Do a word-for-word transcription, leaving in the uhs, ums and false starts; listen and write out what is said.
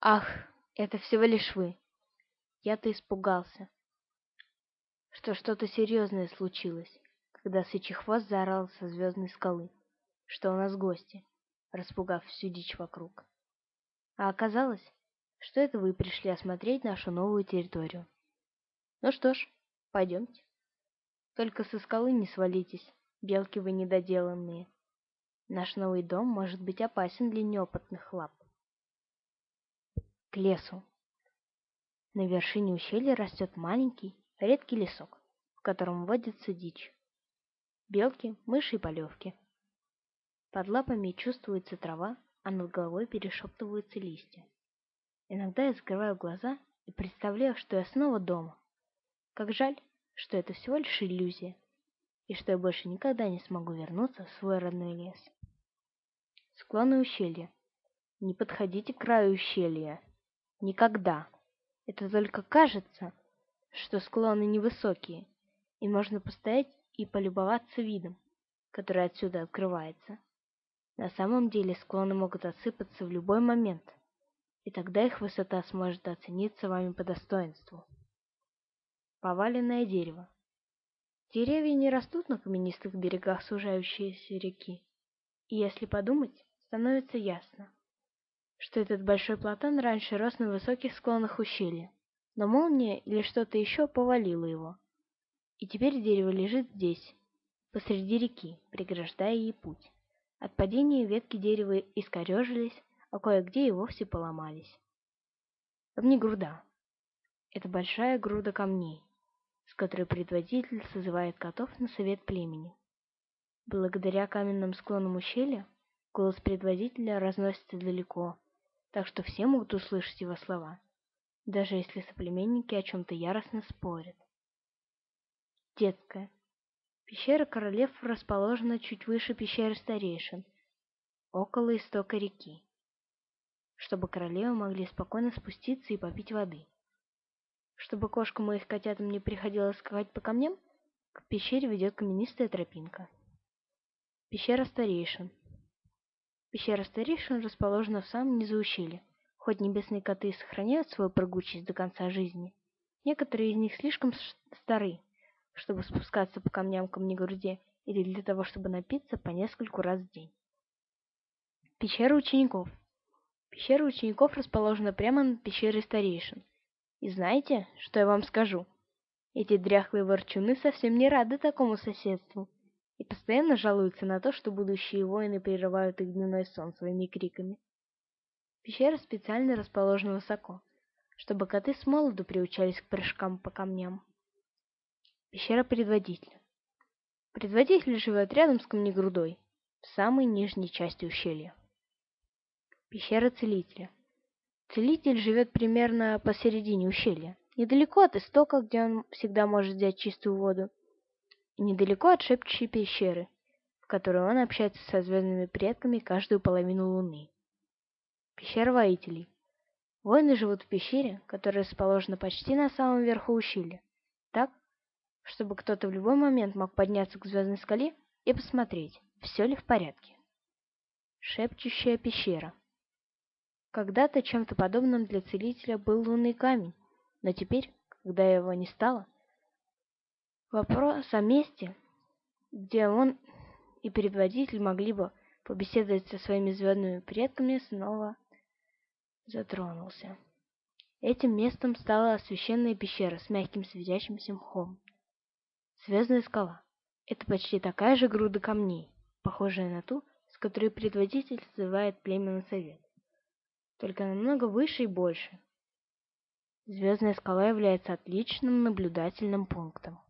Ах, это всего лишь вы. Я-то испугался, что что-то серьезное случилось, когда Сычий Хвост заорал со звездной скалы, что у нас гости, распугав всю дичь вокруг. А оказалось, что это вы пришли осмотреть нашу новую территорию. Ну что ж, пойдемте. Только со скалы не свалитесь, белки вы недоделанные. Наш новый дом может быть опасен для неопытных лап. К лесу. На вершине ущелья растет маленький, редкий лесок, в котором водится дичь. Белки, мыши и полевки. Под лапами чувствуется трава, а над головой перешептываются листья. Иногда я закрываю глаза и представляю, что я снова дома. Как жаль, что это всего лишь иллюзия, и что я больше никогда не смогу вернуться в свой родной лес. Склоны ущелья. Не подходите к краю ущелья. Никогда. Это только кажется, что склоны невысокие, и можно постоять и полюбоваться видом, который отсюда открывается. На самом деле склоны могут осыпаться в любой момент, и тогда их высота сможет оцениться вами по достоинству. Поваленное дерево. Деревья не растут на каменистых берегах сужающейся реки, и если подумать, становится ясно, что этот большой платан раньше рос на высоких склонах ущелья, но молния или что-то еще повалило его, и теперь дерево лежит здесь, посреди реки, преграждая ей путь. От падения ветки дерева искорежились, а кое-где и вовсе поломались. Камнегруда. Это большая груда камней, с которой предводитель созывает котов на совет племени. Благодаря каменным склонам ущелья голос предводителя разносится далеко, так что все могут услышать его слова, даже если соплеменники о чем-то яростно спорят. Детская. Пещера королев расположена чуть выше пещеры старейшин, около истока реки, чтобы королевы могли спокойно спуститься и попить воды. Чтобы кошкам и их котятам не приходилось скакать по камням, к пещере ведет каменистая тропинка. Пещера старейшин. Пещера старейшин расположена в самом низу ущелья. Хоть небесные коты сохраняют свою прыгучесть до конца жизни, некоторые из них слишком стары, чтобы спускаться по камням к камнегруде или для того, чтобы напиться по нескольку раз в день. Пещера учеников. Пещера учеников расположена прямо над пещерой старейшин. И знаете, что я вам скажу? Эти дряхлые ворчуны совсем не рады такому соседству и постоянно жалуются на то, что будущие воины прерывают их дневной сон своими криками. Пещера специально расположена высоко, чтобы коты с молоду приучались к прыжкам по камням. Пещера предводителя. Предводитель живет рядом с камнегрудой, в самой нижней части ущелья. Пещера целителя. Целитель живет примерно посередине ущелья, недалеко от истока, где он всегда может взять чистую воду, и недалеко от шепчущей пещеры, в которой он общается со звездными предками каждую половину луны. Пещера воителей. Воины живут в пещере, которая расположена почти на самом верху ущелья, так, чтобы кто-то в любой момент мог подняться к звездной скале и посмотреть, все ли в порядке. Шепчущая пещера. Когда-то чем-то подобным для целителя был лунный камень, но теперь, когда его не стало, вопрос о месте, где он и предводитель могли бы побеседовать со своими звездными предками, снова затронулся. Этим местом стала священная пещера с мягким светящимся мхом. Звездная скала. Это почти такая же груда камней, похожая на ту, с которой предводитель созывает племя на совет, только намного выше и больше. Звездная скала является отличным наблюдательным пунктом.